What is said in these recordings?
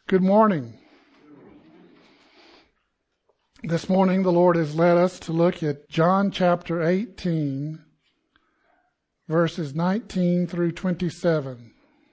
Good morning. This morning the Lord has led us to look at John chapter 18, verses 19 through 27.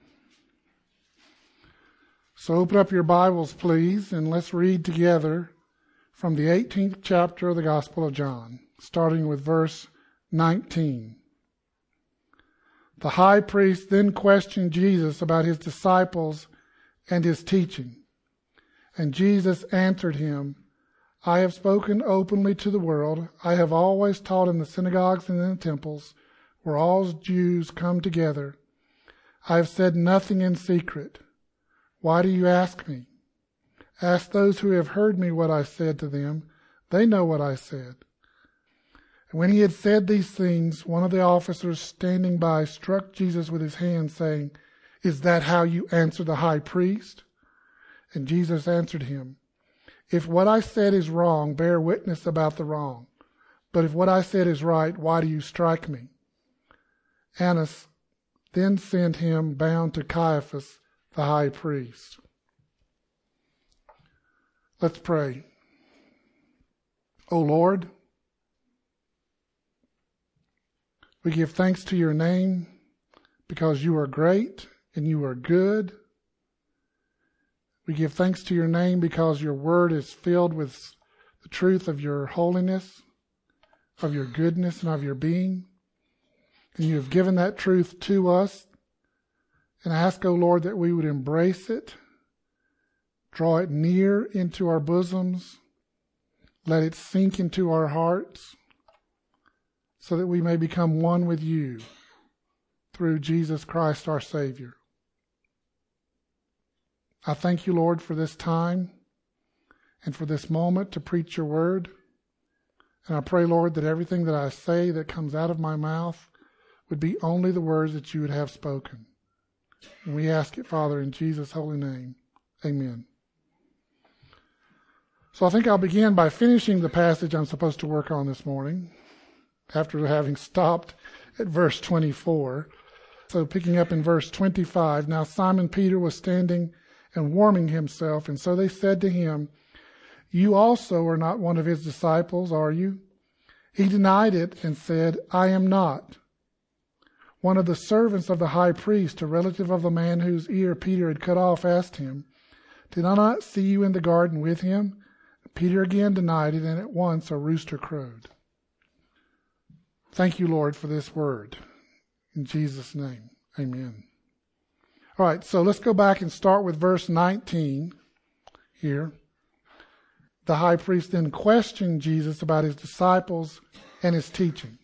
So open up your Bibles, please, and let's read together from the 18th chapter of the Gospel of John, starting with verse 19. The high priest then questioned Jesus about his disciples and his teaching. And Jesus answered him, I have spoken openly to the world. I have always taught in the synagogues and in the temples, where all Jews come together. I have said nothing in secret. Why do you ask me? Ask those who have heard me what I said to them. They know what I said. And when he had said these things, one of the officers standing by struck Jesus with his hand, saying, Is that how you answer the high priest? And Jesus answered him, If what I said is wrong, bear witness about the wrong. But if what I said is right, why do you strike me? Annas then sent him bound to Caiaphas, the high priest. Let's pray. O Lord, we give thanks to your name because you are great and you are good. We give thanks to your name because your word is filled with the truth of your holiness, of your goodness, and of your being. And you have given that truth to us. And I ask, O Lord, that we would embrace it, draw it near into our bosoms, let it sink into our hearts, so that we may become one with you through Jesus Christ our Savior. I thank you, Lord, for this time and for this moment to preach your word. And I pray, Lord, that everything that I say that comes out of my mouth would be only the words that you would have spoken. And we ask it, Father, in Jesus' holy name. Amen. So I think I'll begin by finishing the passage I'm supposed to work on this morning, after having stopped at verse 24. So picking up in verse 25, Now Simon Peter was standing and warming himself, and so they said to him, You also are not one of his disciples, are you? He denied it and said, I am not. One of the servants of the high priest, a relative of the man whose ear Peter had cut off, asked him, Did I not see you in the garden with him? Peter again denied it, and at once a rooster crowed. Thank you, Lord, for this word. In Jesus' name, amen. All right, so let's go back and start with verse 19 here. The high priest then questioned Jesus about his disciples and his teaching.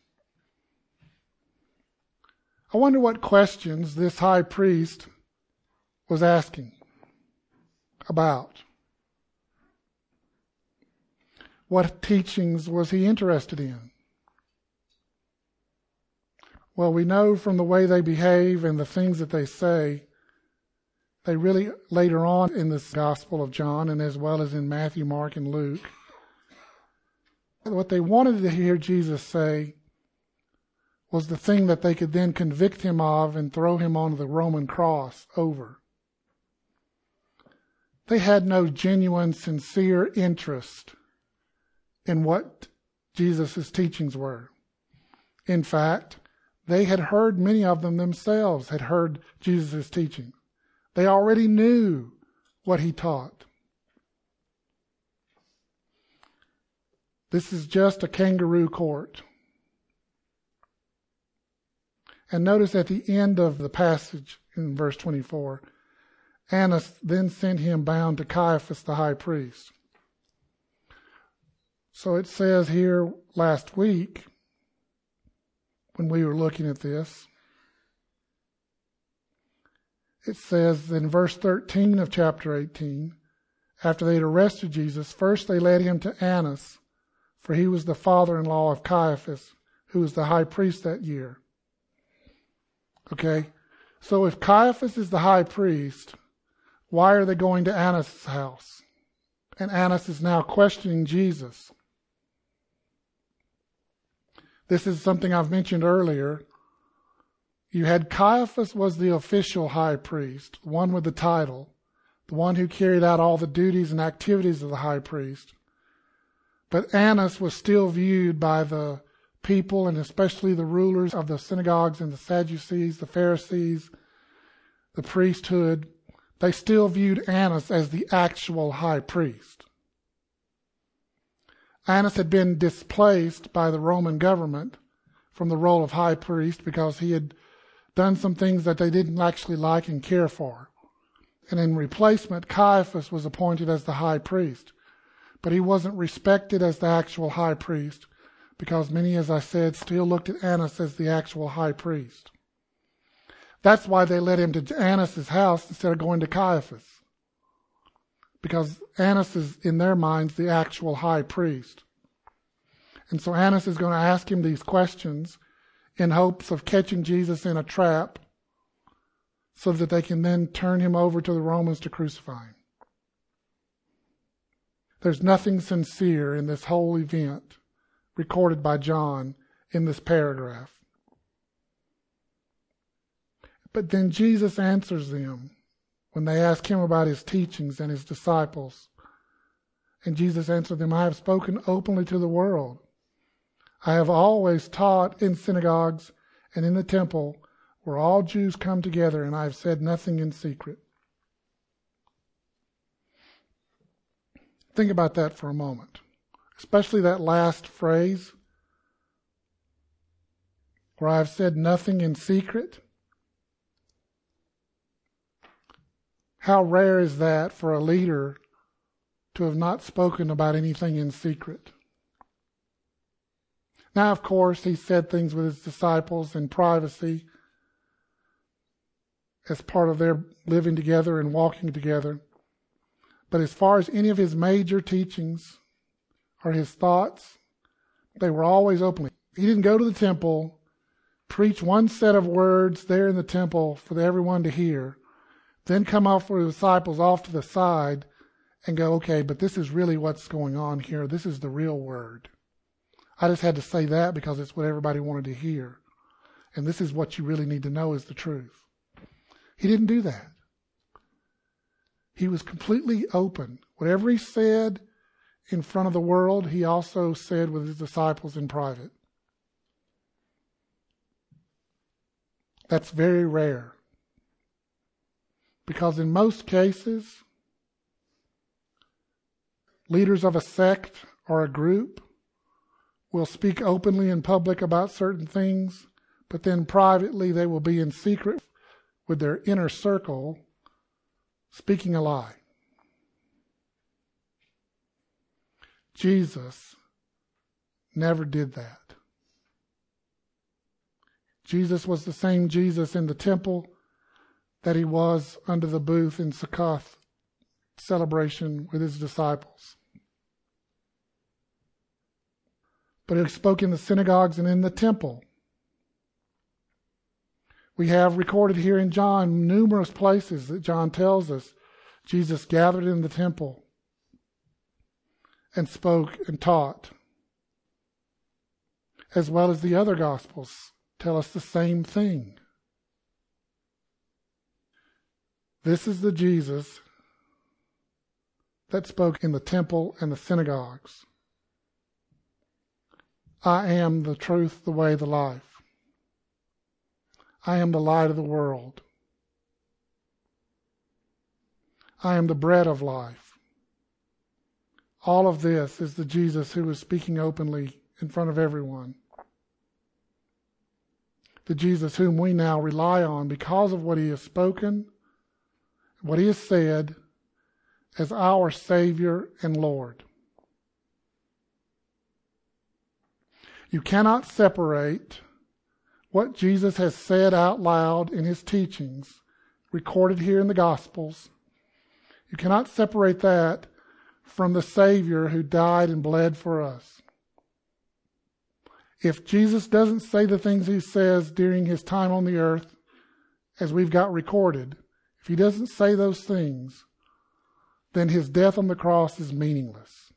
I wonder what questions this high priest was asking about. What teachings was he interested in? Well, we know from the way they behave and the things that they say, they really, later on in this Gospel of John, and as well as in Matthew, Mark, and Luke, what they wanted to hear Jesus say was the thing that they could then convict him of and throw him on the Roman cross over. They had no genuine, sincere interest in what Jesus' teachings were. In fact, they had heard, many of them themselves had heard Jesus' teaching. They already knew what he taught. This is just a kangaroo court. And notice at the end of the passage in verse 24, Annas then sent him bound to Caiaphas the high priest. So it says here last week, when we were looking at this, it says in verse 13 of chapter 18, after they had arrested Jesus, first they led him to Annas, for he was the father-in-law of Caiaphas, who was the high priest that year. Okay, so if Caiaphas is the high priest, why are they going to Annas' house? And Annas is now questioning Jesus. This is something I've mentioned earlier. You had Caiaphas was the official high priest, one with the title. the one who carried out all the duties and activities of the high priest. But Annas was still viewed by the people, and especially the rulers of the synagogues and the Sadducees, the Pharisees, the priesthood. They still viewed Annas as the actual high priest. Annas had been displaced by the Roman government from the role of high priest because he had done some things that they didn't actually like and care for. And in replacement, Caiaphas was appointed as the high priest. But he wasn't respected as the actual high priest because many, as I said, still looked at Annas as the actual high priest. That's why they led him to Annas' house instead of going to Caiaphas. Because Annas is, in their minds, the actual high priest. And so Annas is going to ask him these questions in hopes of catching Jesus in a trap so that they can then turn him over to the Romans to crucify him. There's nothing sincere in this whole event recorded by John in this paragraph. But then Jesus answers them when they ask him about his teachings and his disciples. And Jesus answered them, I have spoken openly to the world. I have always taught in synagogues and in the temple where all Jews come together, and I have said nothing in secret. Think about that for a moment, especially that last phrase, where I have said nothing in secret. How rare is that for a leader to have not spoken about anything in secret? Now, of course, he said things with his disciples in privacy as part of their living together and walking together. But as far as any of his major teachings or his thoughts, they were always openly. He didn't go to the temple, preach one set of words there in the temple for everyone to hear, then come off with the disciples off to the side and go, okay, but this is really what's going on here. This is the real word. I just had to say that because it's what everybody wanted to hear. And this is what you really need to know is the truth. He didn't do that. He was completely open. Whatever he said in front of the world, he also said with his disciples in private. That's very rare. Because in most cases, leaders of a sect or a group will speak openly in public about certain things, but then privately they will be in secret with their inner circle speaking a lie. Jesus never did that. Jesus was the same Jesus in the temple that he was under the booth in Succoth celebration with his disciples. But he spoke in the synagogues and in the temple. We have recorded here in John numerous places that John tells us Jesus gathered in the temple and spoke and taught, as well as the other Gospels tell us the same thing. This is the Jesus that spoke in the temple and the synagogues. I am the truth, the way, the life. I am the light of the world. I am the bread of life. All of this is the Jesus who was speaking openly in front of everyone. The Jesus whom we now rely on because of what he has spoken, what he has said, as our Savior and Lord. You cannot separate what Jesus has said out loud in his teachings, recorded here in the Gospels. You cannot separate that from the Savior who died and bled for us. If Jesus doesn't say the things he says during his time on the earth, as we've got recorded, if he doesn't say those things, then his death on the cross is meaningless.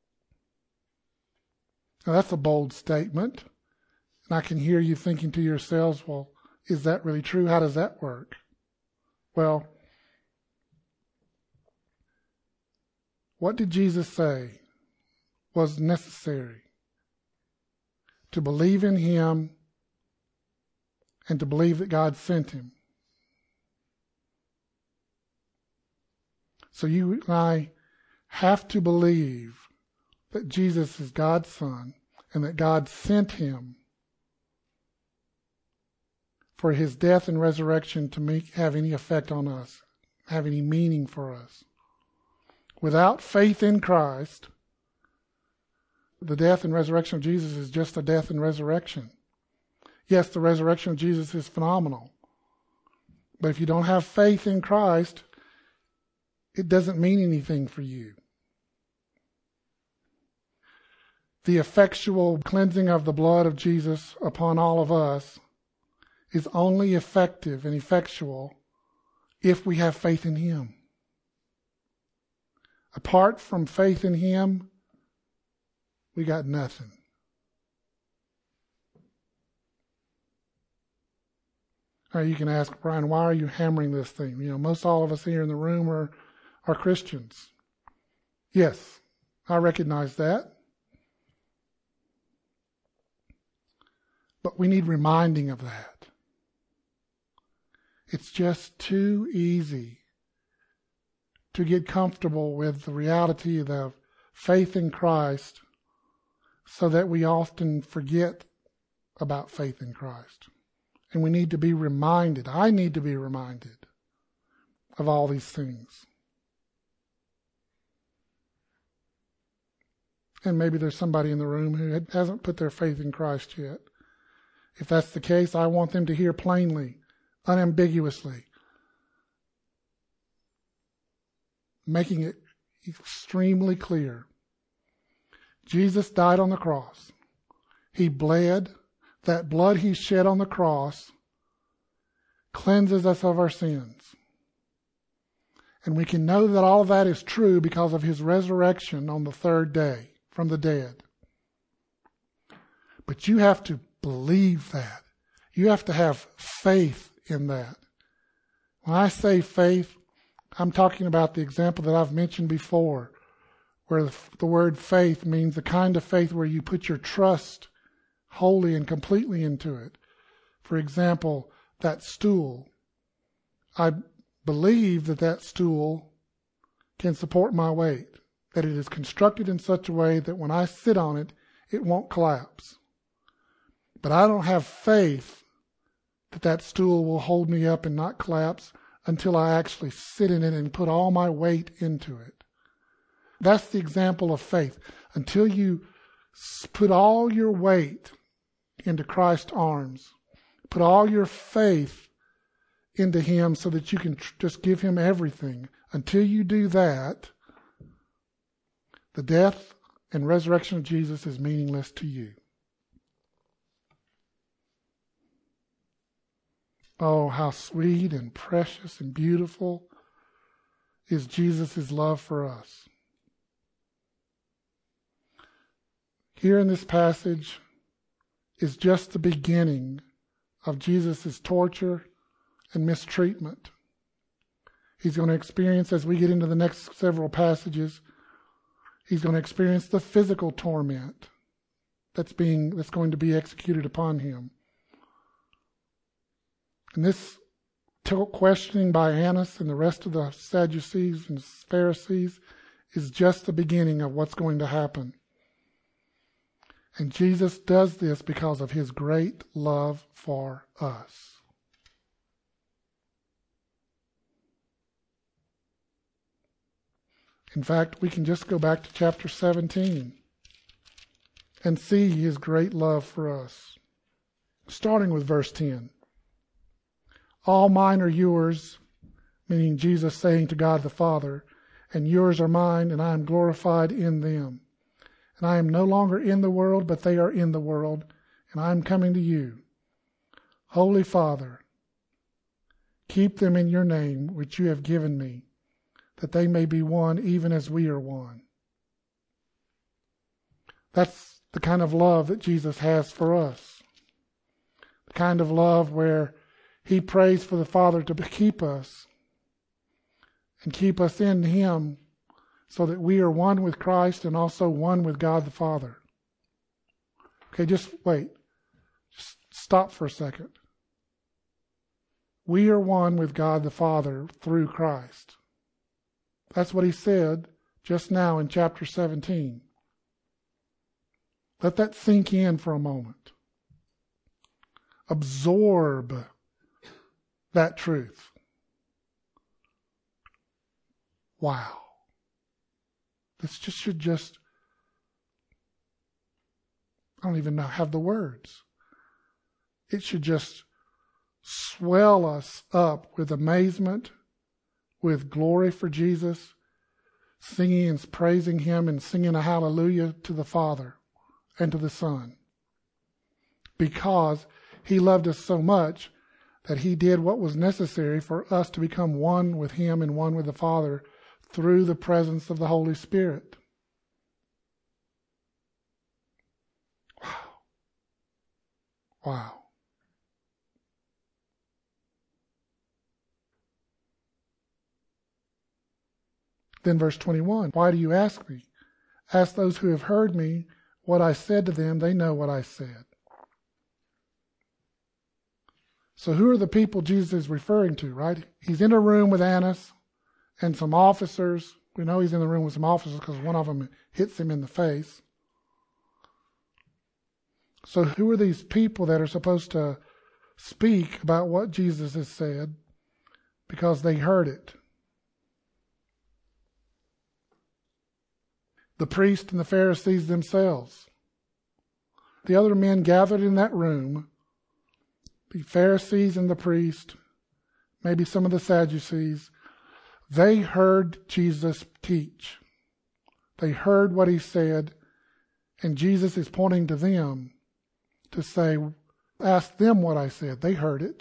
Now that's a bold statement. And I can hear you thinking to yourselves, well, is that really true? How does that work? Well, What did Jesus say was necessary? To believe in him and to believe that God sent him. So you and I have to believe that Jesus is God's Son and that God sent him for his death and resurrection to have any effect on us, have any meaning for us. Without faith in Christ, the death and resurrection of Jesus is just a death and resurrection. Yes, the resurrection of Jesus is phenomenal. But if you don't have faith in Christ, it doesn't mean anything for you. The effectual cleansing of the blood of Jesus upon all of us is only effective and effectual if we have faith in him. Apart from faith in him, we got nothing. Now you can ask, Brian, why are you hammering this thing? Most all of us here in the room are Christians. Yes, I recognize that. But we need reminding of that. It's just too easy to get comfortable with the reality of the faith in Christ so that we often forget about faith in Christ. And we need to be reminded, I need to be reminded of all these things. And maybe there's somebody in the room who hasn't put their faith in Christ yet. If that's the case, I want them to hear plainly, unambiguously, making it extremely clear. Jesus died on the cross. He bled. That blood he shed on the cross cleanses us of our sins. And we can know that all of that is true because of his resurrection on the third day from the dead. But you have to believe that. You have to have faith in that. When I say faith, I'm talking about the example that I've mentioned before, where the word faith means the kind of faith where you put your trust wholly and completely into it. For example, that stool. I believe that stool can support my weight, that it is constructed in such a way that when I sit on it, it won't collapse. But I don't have faith that stool will hold me up and not collapse until I actually sit in it and put all my weight into it. That's the example of faith. Until you put all your weight into Christ's arms, put all your faith into him so that you can just give him everything. Until you do that, the death and resurrection of Jesus is meaningless to you. Oh, how sweet and precious and beautiful is Jesus' love for us. Here in this passage is just the beginning of Jesus' torture and mistreatment. He's going to experience, as we get into the next several passages, he's going to experience the physical torment that's going to be executed upon him. And this questioning by Annas and the rest of the Sadducees and Pharisees is just the beginning of what's going to happen. And Jesus does this because of his great love for us. In fact, we can just go back to chapter 17 and see his great love for us. Starting with verse 10. All mine are yours, meaning Jesus saying to God the Father, and yours are mine, and I am glorified in them. And I am no longer in the world, but they are in the world, and I am coming to you. Holy Father, keep them in your name, which you have given me, that they may be one, even as we are one. That's the kind of love that Jesus has for us. The kind of love where he prays for the Father to keep us and keep us in him so that we are one with Christ and also one with God the Father. Okay, just wait. Just stop for a second. We are one with God the Father through Christ. That's what he said just now in chapter 17. Let that sink in for a moment. Absorb that truth. Wow. This should just, I don't even have the words. It should just swell us up with amazement, with glory for Jesus, singing and praising him and singing a hallelujah to the Father and to the Son. Because he loved us so much that he did what was necessary for us to become one with him and one with the Father through the presence of the Holy Spirit. Wow. Wow. Then verse 21, why do you ask me? Ask those who have heard me what I said to them. They know what I said. So who are the people Jesus is referring to, right? He's in a room with Annas and some officers. We know he's in the room with some officers because one of them hits him in the face. So who are these people that are supposed to speak about what Jesus has said because they heard it? The priests and the Pharisees themselves. The other men gathered in that room, the Pharisees and the priest, maybe some of the Sadducees, they heard Jesus teach. They heard what he said, and Jesus is pointing to them to say, ask them what I said. They heard it.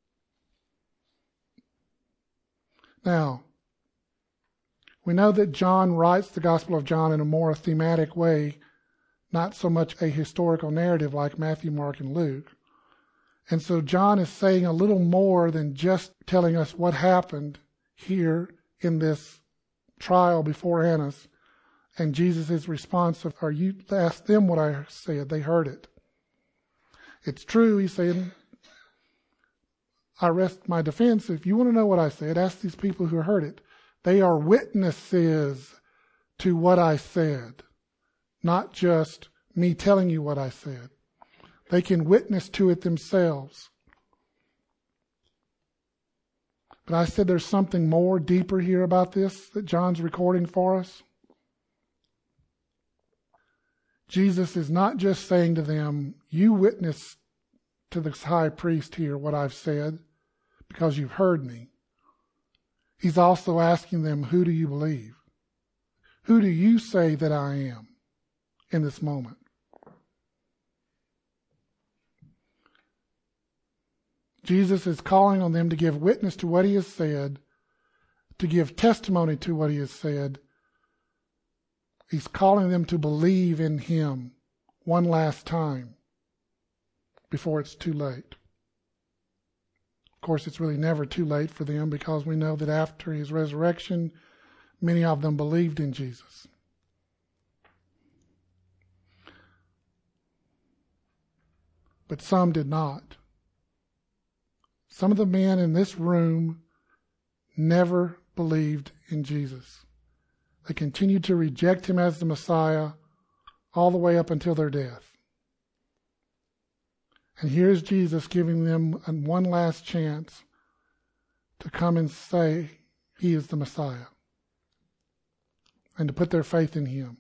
Now, we know that John writes the Gospel of John in a more thematic way, not so much a historical narrative like Matthew, Mark, and Luke. And so John is saying a little more than just telling us what happened here in this trial before Annas. And Jesus' response of, you ask them what I said, they heard it. It's true, he's saying, I rest my defense. If you want to know what I said, ask these people who heard it. They are witnesses to what I said, not just me telling you what I said. They can witness to it themselves. But I said there's something more deeper here about this that John's recording for us. Jesus is not just saying to them, you witness to this high priest here what I've said because you've heard me. He's also asking them, who do you believe? Who do you say that I am in this moment? Jesus is calling on them to give witness to what he has said, to give testimony to what he has said. He's calling them to believe in him one last time before it's too late. Of course, it's really never too late for them because we know that after his resurrection, many of them believed in Jesus. But some did not. Some of the men in this room never believed in Jesus. They continued to reject him as the Messiah all the way up until their death. And here's Jesus giving them one last chance to come and say he is the Messiah and to put their faith in him.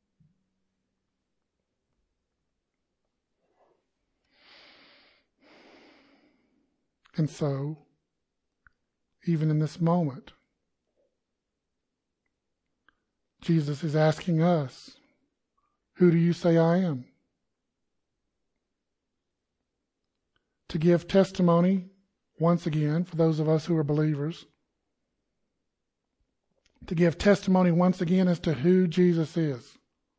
And so, even in this moment, Jesus is asking us, who do you say I am? To give testimony, once again, for those of us who are believers, to give testimony once again as to who Jesus is.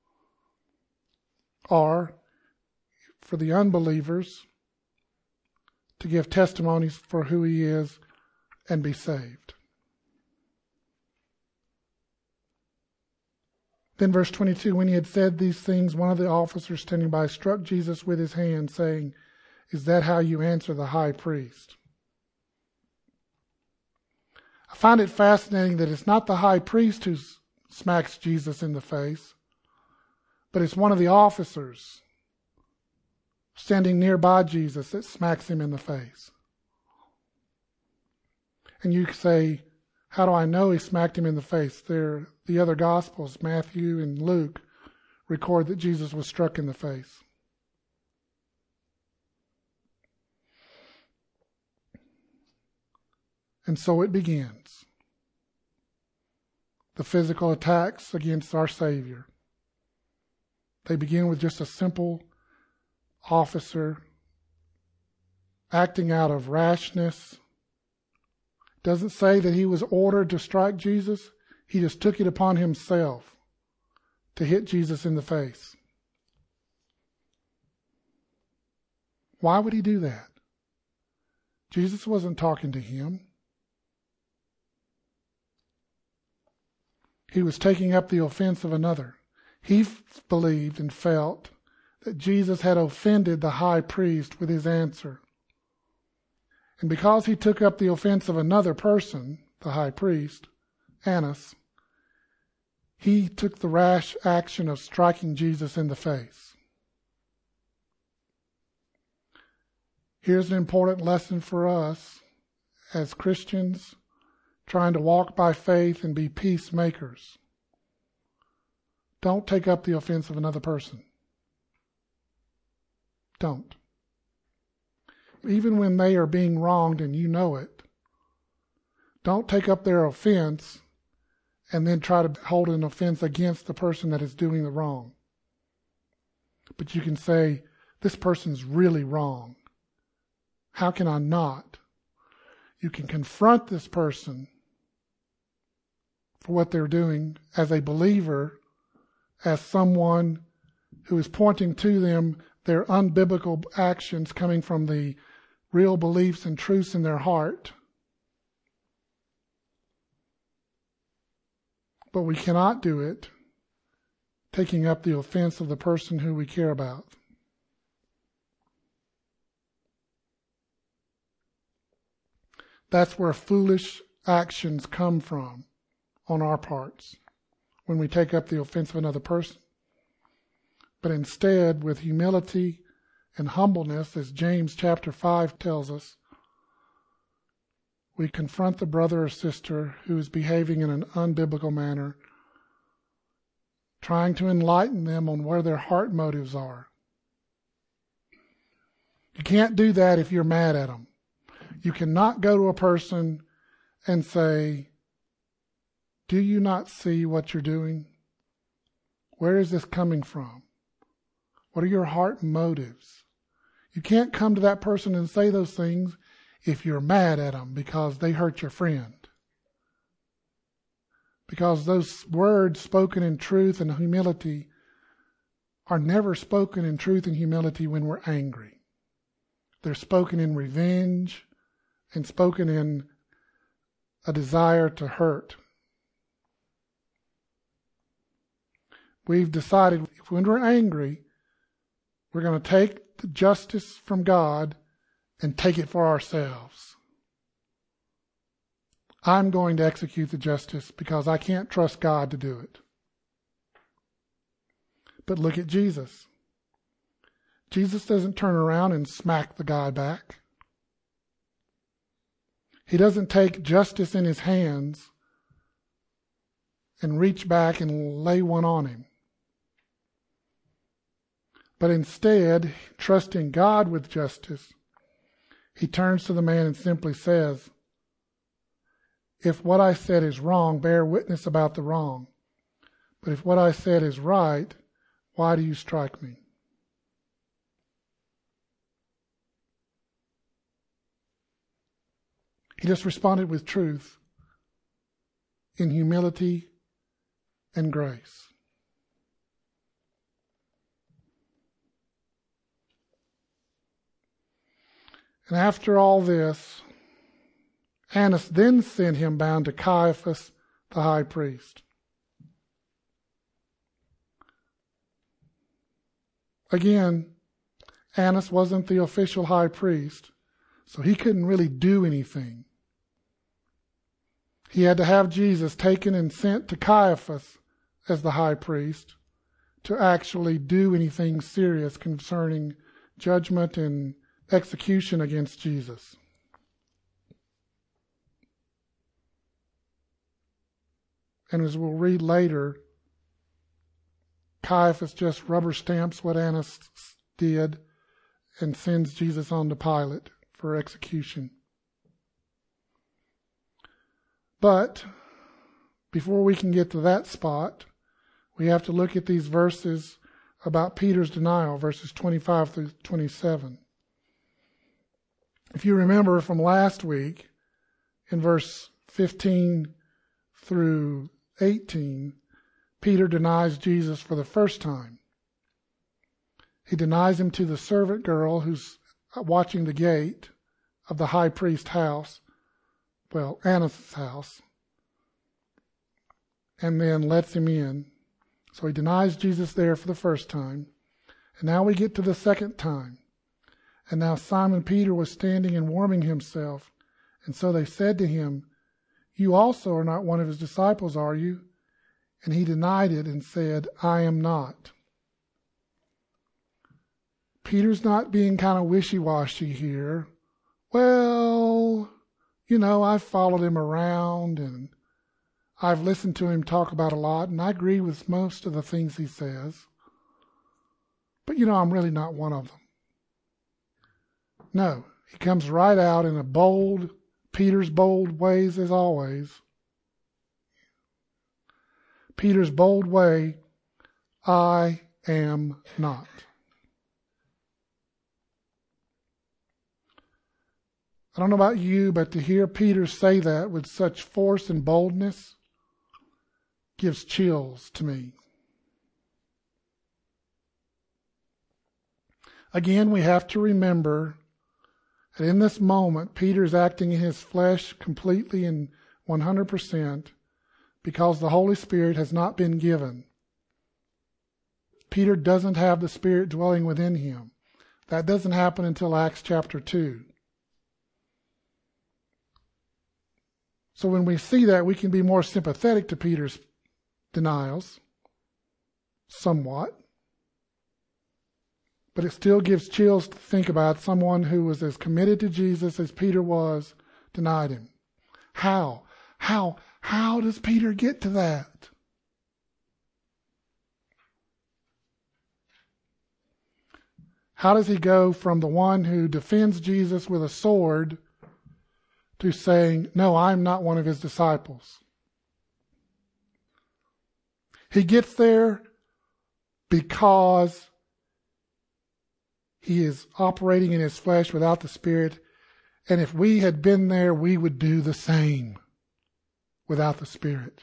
Or, for the unbelievers, to give testimonies for who he is and be saved. Then verse 22, when he had said these things, one of the officers standing by struck Jesus with his hand, saying, "Is that how you answer the high priest?" I find it fascinating that it's not the high priest who smacks Jesus in the face, but it's one of the officers standing nearby Jesus that smacks him in the face. And you say, how do I know he smacked him in the face? The other Gospels, Matthew and Luke, record that Jesus was struck in the face. And so it begins. The physical attacks against our Savior. They begin with just a simple officer acting out of rashness. Doesn't say that he was ordered to strike Jesus. He just took it upon himself to hit Jesus in the face. Why would he do that? Jesus wasn't talking to him. He was taking up the offense of another. He believed and felt that Jesus had offended the high priest with his answer. And because he took up the offense of another person, the high priest, Annas, he took the rash action of striking Jesus in the face. Here's an important lesson for us as Christians trying to walk by faith and be peacemakers. Don't take up the offense of another person. Don't. Even when they are being wronged and you know it, don't take up their offense and then try to hold an offense against the person that is doing the wrong. But you can say, this person's really wrong. How can I not? You can confront this person for what they're doing as a believer, as someone who is pointing to them their unbiblical actions coming from the real beliefs and truths in their heart. But we cannot do it taking up the offense of the person who we care about. That's where foolish actions come from on our parts, when we take up the offense of another person. But instead, with humility and humbleness, as James chapter 5 tells us, we confront the brother or sister who is behaving in an unbiblical manner, trying to enlighten them on where their heart motives are. You can't do that if you're mad at them. You cannot go to a person and say, "Do you not see what you're doing? Where is this coming from? What are your heart motives?" You can't come to that person and say those things if you're mad at them because they hurt your friend. Because those words spoken in truth and humility are never spoken in truth and humility when we're angry. They're spoken in revenge and spoken in a desire to hurt. We've decided when we're angry, we're going to take the justice from God and take it for ourselves. I'm going to execute the justice because I can't trust God to do it. But look at Jesus. Jesus doesn't turn around and smack the guy back. He doesn't take justice in his hands and reach back and lay one on him. But instead, trusting God with justice, he turns to the man and simply says, "If what I said is wrong, bear witness about the wrong. But if what I said is right, why do you strike me?" He just responded with truth in humility and grace. And after all this, Annas then sent him bound to Caiaphas, the high priest. Again, Annas wasn't the official high priest, so he couldn't really do anything. He had to have Jesus taken and sent to Caiaphas as the high priest to actually do anything serious concerning judgment and execution against Jesus. And as we'll read later, Caiaphas just rubber stamps what Annas did and sends Jesus on to Pilate for execution. But before we can get to that spot, we have to look at these verses about Peter's denial, verses 25 through 27. If you remember from last week, in verse 15 through 18, Peter denies Jesus for the first time. He denies him to the servant girl who's watching the gate of the high priest's house, well, Annas' house, and then lets him in. So he denies Jesus there for the first time. And now we get to the second time. And now Simon Peter was standing and warming himself. And so they said to him, "You also are not one of his disciples, are you?" And he denied it and said, "I am not." Peter's not being kind of wishy-washy here. Well, I've followed him around and I've listened to him talk about a lot, and I agree with most of the things he says. But, I'm really not one of them. No, he comes right out in Peter's bold ways as always. Peter's bold way, I am not. I don't know about you, but to hear Peter say that with such force and boldness gives chills to me. Again, we have to remember that in this moment, Peter is acting in his flesh completely and 100% because the Holy Spirit has not been given. Peter doesn't have the Spirit dwelling within him. That doesn't happen until Acts chapter 2. So when we see that, we can be more sympathetic to Peter's denials, somewhat. But it still gives chills to think about someone who was as committed to Jesus as Peter was, denied him. How does Peter get to that? How does he go from the one who defends Jesus with a sword to saying, "No, I'm not one of his disciples"? He gets there because he is operating in his flesh without the Spirit. And if we had been there, we would do the same without the Spirit.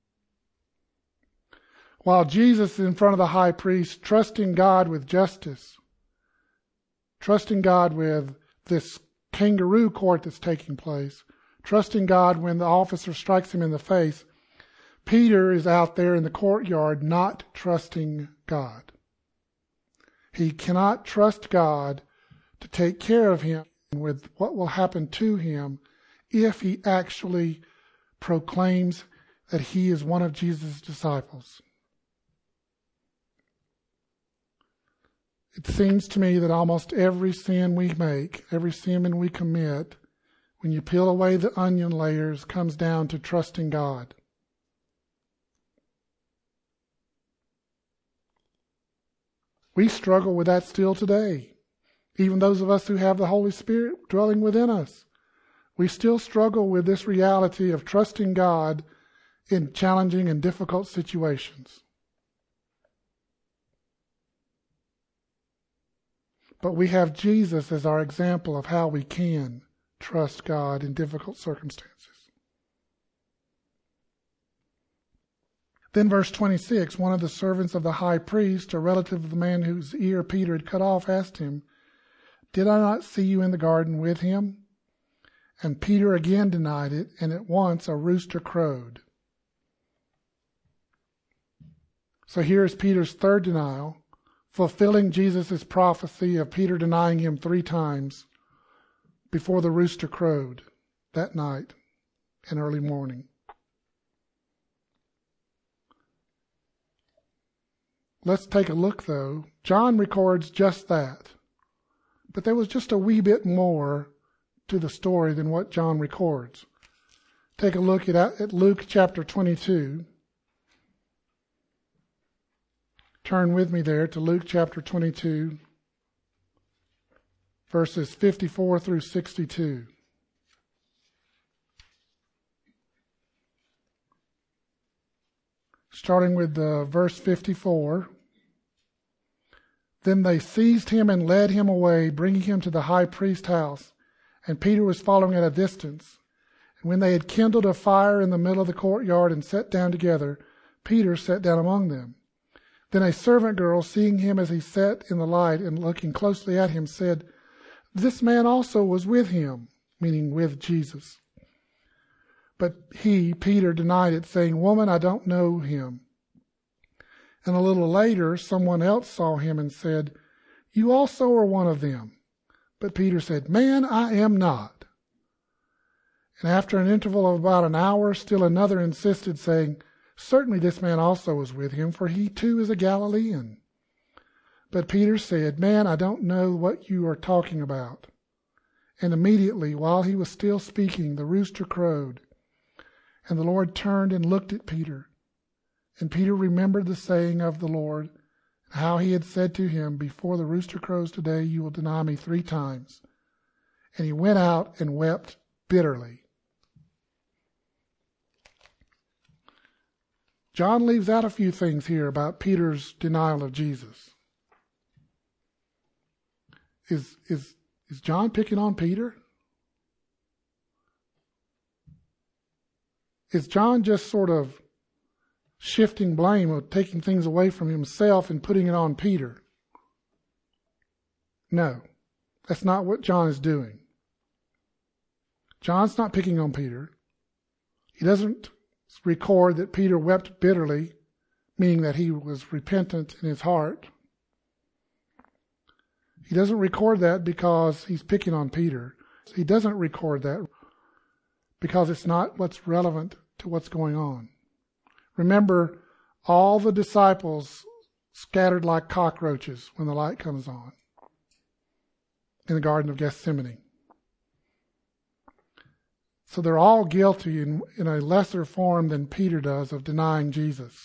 While Jesus is in front of the high priest, trusting God with justice, trusting God with this kangaroo court that's taking place, trusting God when the officer strikes him in the face, Peter is out there in the courtyard not trusting God. He cannot trust God to take care of him with what will happen to him if he actually proclaims that he is one of Jesus' disciples. It seems to me that almost every sin we make, every sin we commit, when you peel away the onion layers, comes down to trusting God. We struggle with that still today. Even those of us who have the Holy Spirit dwelling within us, we still struggle with this reality of trusting God in challenging and difficult situations. But we have Jesus as our example of how we can trust God in difficult circumstances. Then verse 26, one of the servants of the high priest, a relative of the man whose ear Peter had cut off, asked him, "Did I not see you in the garden with him?" And Peter again denied it, and at once a rooster crowed. So here is Peter's third denial. fulfilling Jesus' prophecy of Peter denying him 3 times before the rooster crowed that night and early morning. Let's take a look, though. John records just that. But there was just a wee bit more to the story than what John records. Take a look at Luke chapter 22. Turn with me there to Luke chapter 22, verses 54 through 62. Starting with verse 54. Then they seized him and led him away, bringing him to the high priest's house. And Peter was following at a distance. And when they had kindled a fire in the middle of the courtyard and sat down together, Peter sat down among them. Then a servant girl, seeing him as he sat in the light and looking closely at him, said, "This man also was with him," meaning with Jesus. But he, Peter, denied it, saying, "Woman, I don't know him." And a little later, someone else saw him and said, "You also are one of them." But Peter said, "Man, I am not." And after an interval of about an hour, still another insisted, saying, "Certainly this man also was with him, for he too is a Galilean." But Peter said, "Man, I don't know what you are talking about." And immediately, while he was still speaking, the rooster crowed. And the Lord turned and looked at Peter. And Peter remembered the saying of the Lord, how he had said to him, "Before the rooster crows today, you will deny me 3 times. And he went out and wept bitterly. John leaves out a few things here about Peter's denial of Jesus. Is John picking on Peter? Is John just sort of shifting blame or taking things away from himself and putting it on Peter? No, that's not what John is doing. John's not picking on Peter. He doesn't record that Peter wept bitterly, meaning that he was repentant in his heart. He doesn't record that because he's picking on Peter. He doesn't record that because it's not what's relevant to what's going on. Remember, all the disciples scattered like cockroaches when the light comes on in the Garden of Gethsemane. So they're all guilty in a lesser form than Peter does of denying Jesus.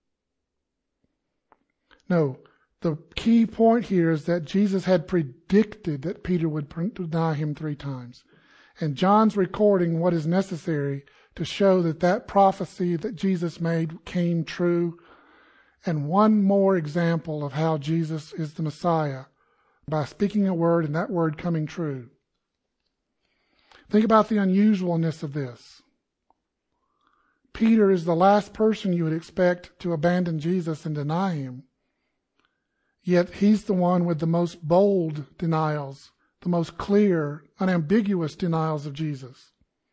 No, the key point here is that Jesus had predicted that Peter would deny him 3 times. And John's recording what is necessary to show that that prophecy that Jesus made came true. And one more example of how Jesus is the Messiah by speaking a word and that word coming true. Think about the unusualness of this. Peter is the last person you would expect to abandon Jesus and deny him. Yet he's the one with the most bold denials, the most clear, unambiguous denials of Jesus.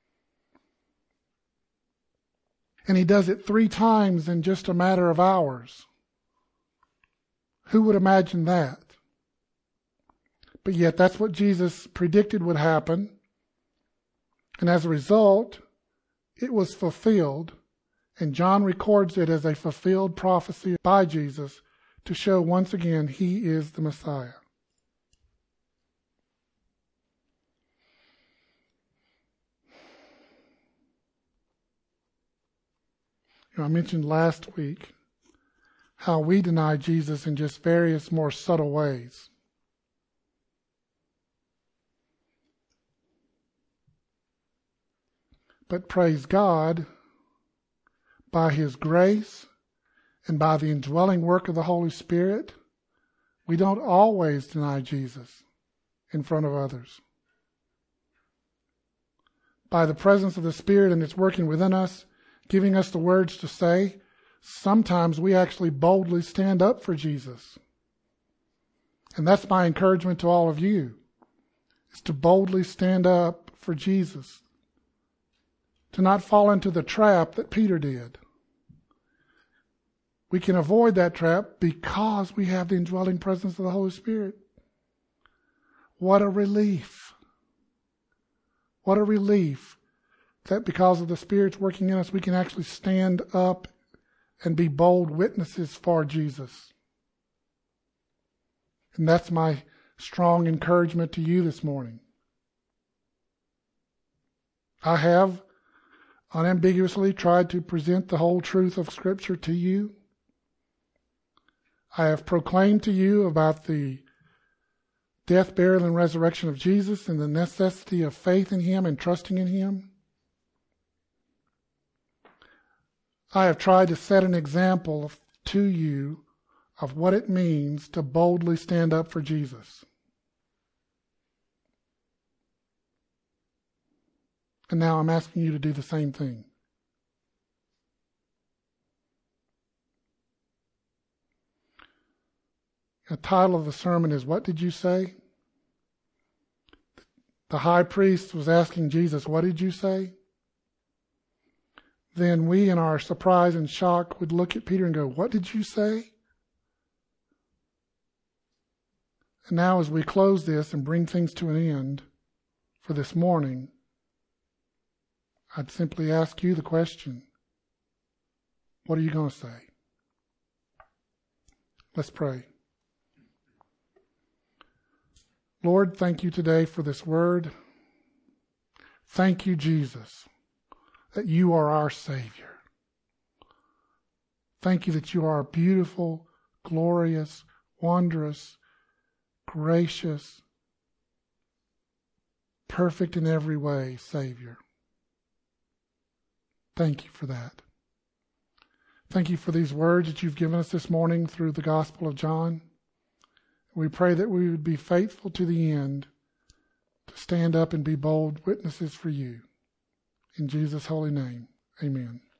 And he does it 3 times in just a matter of hours. Who would imagine that? But yet that's what Jesus predicted would happen. And as a result, it was fulfilled. And John records it as a fulfilled prophecy by Jesus to show once again he is the Messiah. I mentioned last week how we deny Jesus in just various more subtle ways. But praise God, by His grace and by the indwelling work of the Holy Spirit, we don't always deny Jesus in front of others. By the presence of the Spirit and its working within us, giving us the words to say, sometimes we actually boldly stand up for Jesus. And that's my encouragement to all of you, is to boldly stand up for Jesus. To not fall into the trap that Peter did. We can avoid that trap because we have the indwelling presence of the Holy Spirit. What a relief. What a relief that because of the Spirit's working in us, we can actually stand up and be bold witnesses for Jesus. And that's my strong encouragement to you this morning. I have unambiguously tried to present the whole truth of Scripture to you. I have proclaimed to you about the death, burial, and resurrection of Jesus and the necessity of faith in Him and trusting in Him. I have tried to set an example to you of what it means to boldly stand up for Jesus. And now I'm asking you to do the same thing. The title of the sermon is, What Did You Say? The high priest was asking Jesus, what did you say? Then we, in our surprise and shock, would look at Peter and go, what did you say? And now as we close this and bring things to an end for this morning, I'd simply ask you the question, what are you going to say? Let's pray. Lord, thank you today for this word. Thank you, Jesus, that you are our Savior. Thank you that you are a beautiful, glorious, wondrous, gracious, perfect in every way Savior. Thank you for that. Thank you for these words that you've given us this morning through the Gospel of John. We pray that we would be faithful to the end to stand up and be bold witnesses for you. In Jesus' holy name, amen.